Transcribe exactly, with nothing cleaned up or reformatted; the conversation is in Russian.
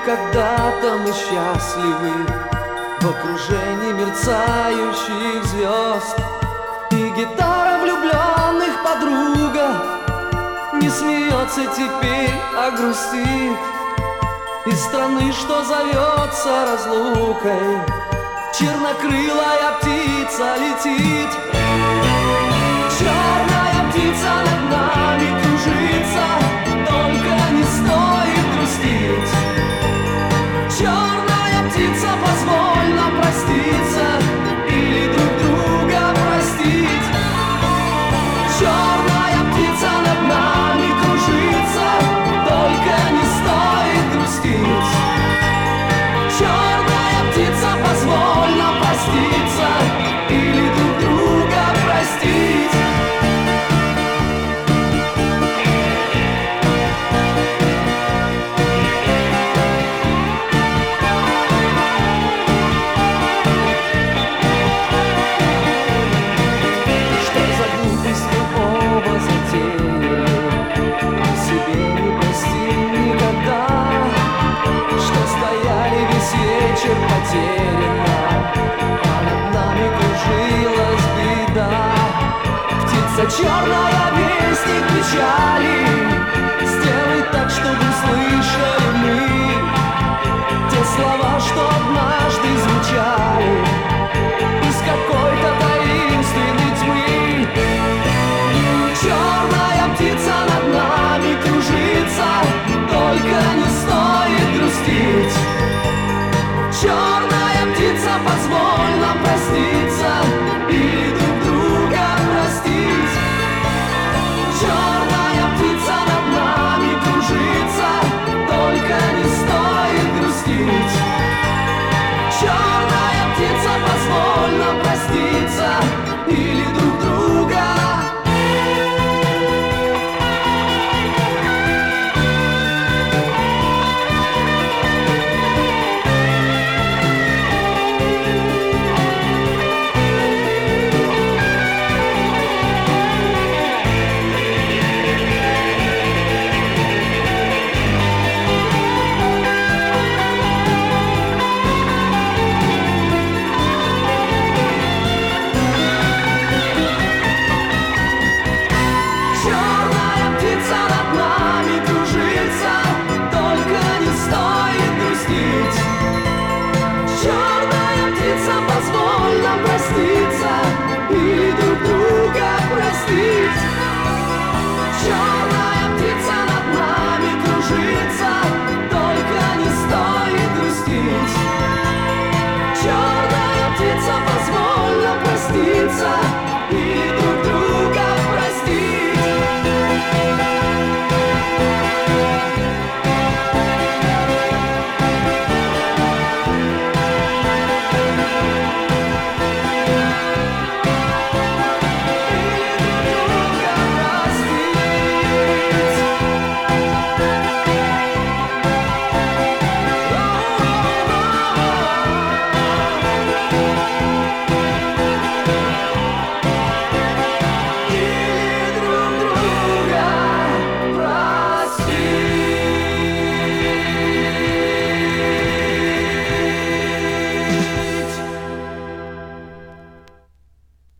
когда-то мы счастливы в окружении мерцающих звезд. И гитара влюбленных подруга не смеется теперь, а грустит. Из страны, что зовется разлукой, чернокрылая птица летит. Черная птица над нами кружится, только не стоит грустить. Черная птица, позволь нам проститься или друг друга простить. Черная птица над нами кружится, только не стоит грустить. Черная птица, позволь нам проститься или друг друга простить. Что за глупость мы оба затеяли, себе не простим никогда. Что стояли весь вечер потерянно, а над нами кружилась беда. Птица черная, вестник печали, сделай так, чтобы слышали мы те слова, что однажды звучали.